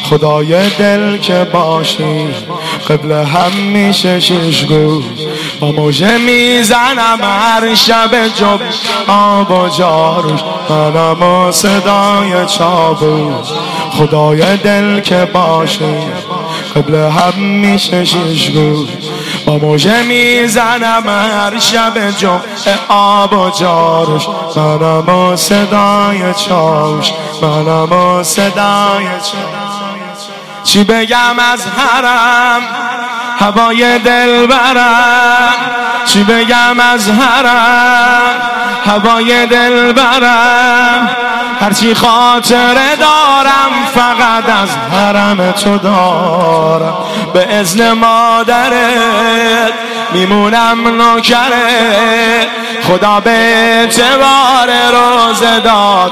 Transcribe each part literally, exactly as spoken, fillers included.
خدای دل که باشی قبل همیشه شیشگو با موجه میزنم هر شب جب آب و جاروش منم و صدای چابوش خدای دل که باشی قبل همیشه شیشگو با موجه میزنم هر شب جب آب و جاروش منم و صدای چاوش منم و صدای چاوش چی بگم از حرم هوای دل برم چی بگم از حرم هوای دل برم هرچی خاطره دارم فقط از حرم تو دارم به اذن مادرت میمونم نوکرت خدا به اعتبار روزه داد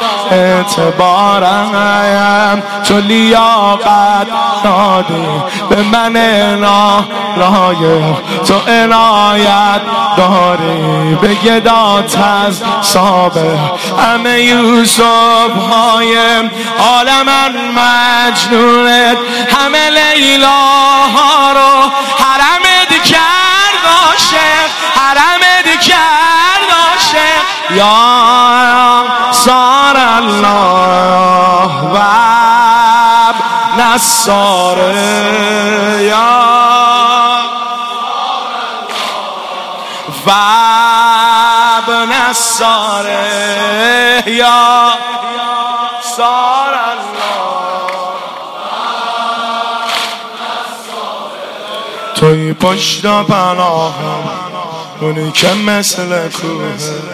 اعتبارم تو لیاقت دادی به من نالایق تو عنایت داری به گدات از صابر همه یوسف های عالمن مجنونت همه لیلاها رو حرمت کرد عاشق حرمت کرد عاشق یا سار الله و نصاره یا و نصاره یا سار الله توی پشت و پناهم اونی که مثل کوه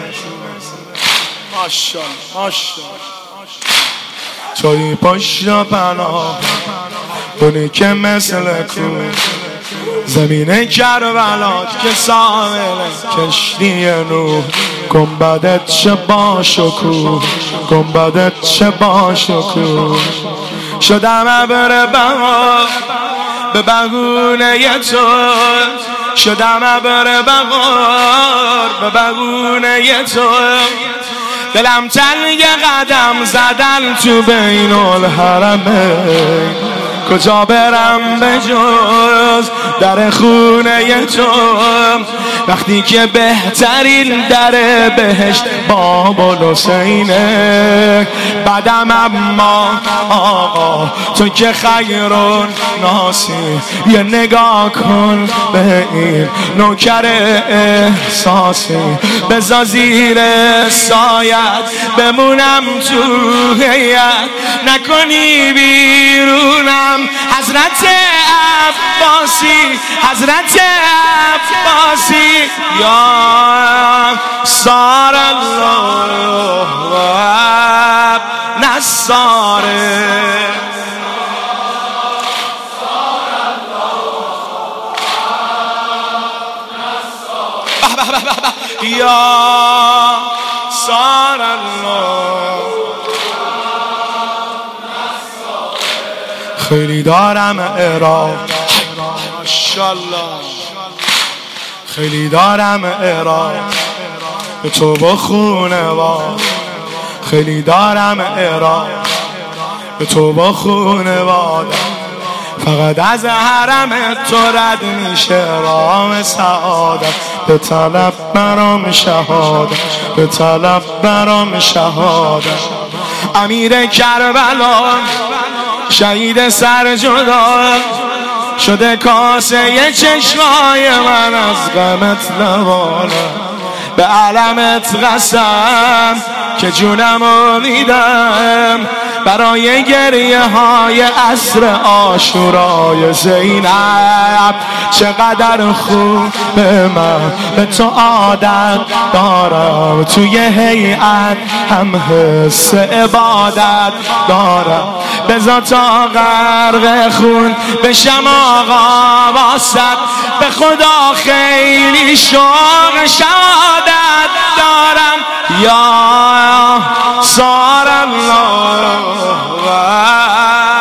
ماشالله ماشالله توی پشت و پناه اونی که مثل کوه زمین کربلات که ساحل کشتی نوح گنبدت چه باش و کوه گنبدت چه باش و کوه شدم ابر بهار به بهونه تو شدم ابر بهار به بهونه تو دلم تنگ قدم زدن تو بین الحرمین کجا برم به جز در خونه تو وقتی که بهترین در بهشت باب الحسینه بعدم اما آقا تو که خیرون ناسی یه نگاه کن به این نوکر احساسی بذار زیر سایت بمونم تو هیئت نکنی بیرونم حضرت عباسی حضرت عباسی یا سار الله و نصاره یا سار الله خیلی دارم اعراض ماشالله خیلی دارم اعراض به تو و خونواد خیلی دارم اعراض به تو و خونواد فقط از حرم تو رد میشه رام سعادت به طلب برام شهادت به طلب برام شهادت امیر کربلا شهید سر جدا شده کاسه چشمای من از غمت لواله به علمت قسم که جونمو میدم برای گریه های عصر عاشورای زینب چقدر خوب من به تو عادت دارم توی هیئت هم حس عبادت دارم بذار تا غرق خون بشم آقا واسد به خدا خیلی شوق شهادت دارم یا سار الله و